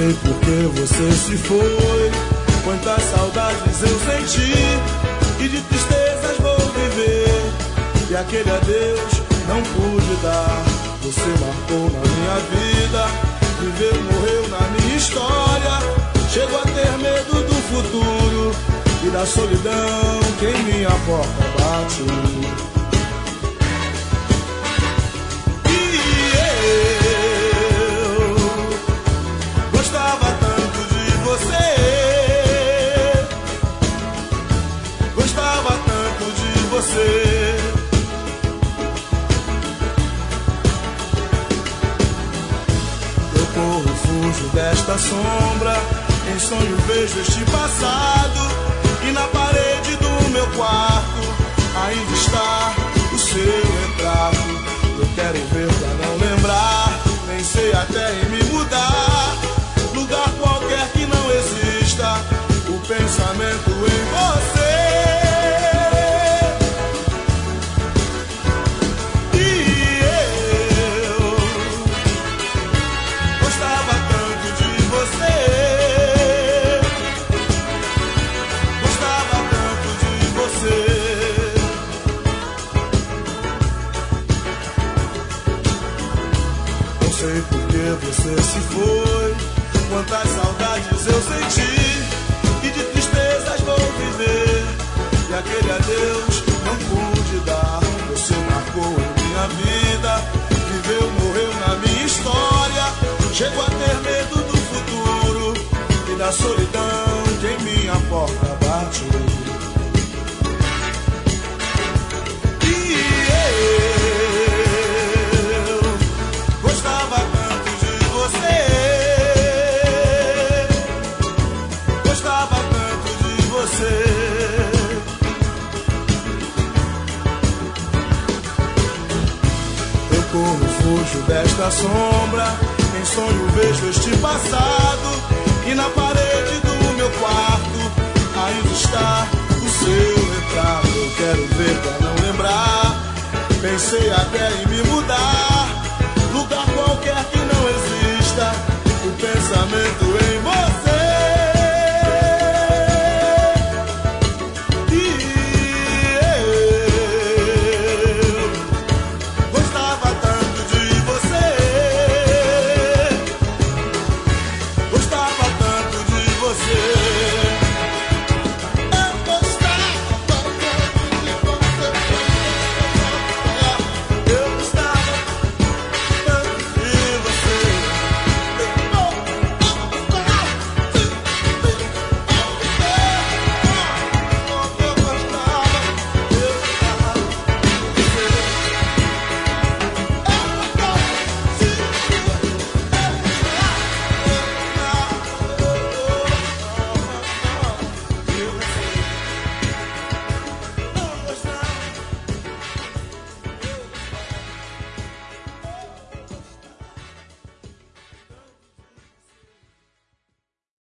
sei por que você se foi. Quantas saudades eu senti e de tristezas vou viver. E aquele adeus não pude dar. Você marcou na minha vida, viveu, morreu na minha história. Chego a ter medo do futuro e da solidão que em minha porta bate. Eu corro, fujo desta sombra, em sonho vejo este passado, e na parede do meu quarto ainda está o seu retrato. Eu quero ver pra não lembrar, nem sei até em me mudar, lugar qualquer que não exista o pensamento em você. Sei porque você se foi, quantas saudades eu senti e de tristezas vou viver. E aquele adeus não pude dar. Você marcou em minha vida, viveu, morreu na minha história. Chego a ter medo do futuro e da solidão que em minha porta bate. Eu corro, fujo desta sombra, em sonho vejo este passado, e na parede do meu quarto ainda está o seu retrato. Eu quero ver pra não lembrar, pensei até em me mudar, lugar qualquer que não exista o pensamento em você.